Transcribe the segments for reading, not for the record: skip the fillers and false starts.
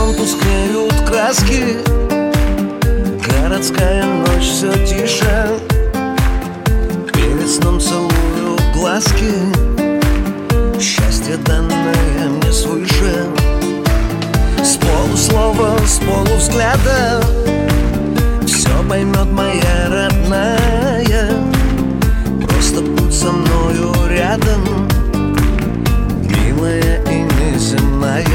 окон тускнеют краски, городская ночь все тише. Перед сном целую глазки, счастье, данное мне свыше. С полуслова, с полувзгляда все поймет моя родная. Просто будь со мною рядом, милая и неземная.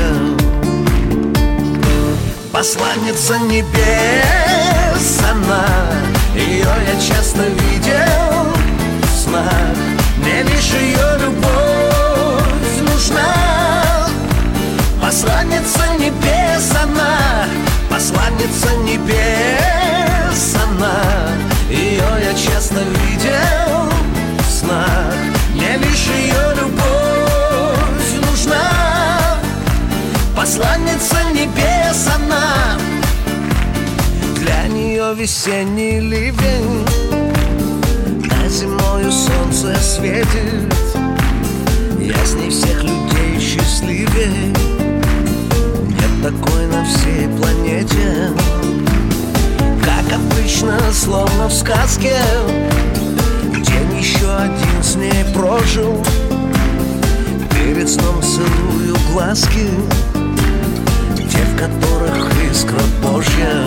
Посланница небес она, ее я часто видел в снах. Мне лишь ее любовь нужна. Посланница небес она, посланница небес она, ее я часто видел в снах. Мне лишь ее любовь нужна. Посланница небес она, для нее весенний ливень, а зимою солнце светит. Я с ней всех людей счастливей, нет такой на всей планете. Как обычно, словно в сказке, день еще один с ней прожил. Перед сном целую глазки, те, в которых искра Божья.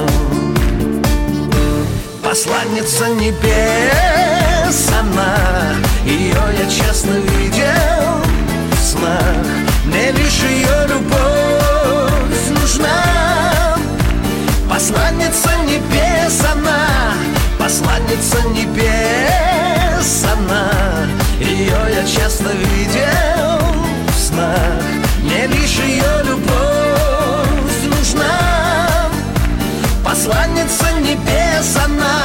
Посланница небес она, ее я часто видел в снах. Мне лишь ее любовь нужна. Посланница небес она, посланница небес она, ее я часто видел в снах. Мне лишь ее любовь нужна. Посланница небес она.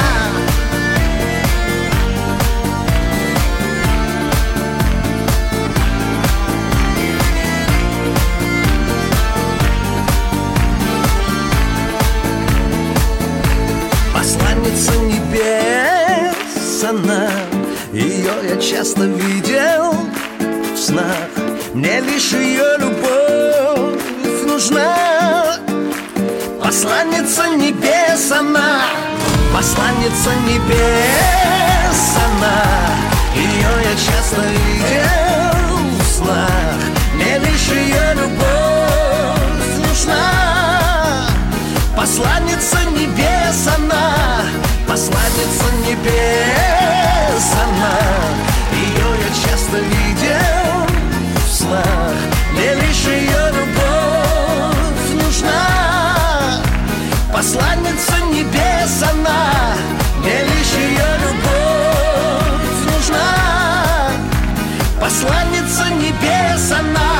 Посланница небес она, ее я часто видел в снах. Мне лишь ее любовь нужна. Посланница небес она, посланница небес она, ее я часто видел в снах. Мне лишь ее любовь нужна. Посланница небес она, посланница небес она, ее я часто видел в снах. Мне лишь ее любовь нужна. Посланница небес она, мне лишь ее любовь нужна. Посланница небес она.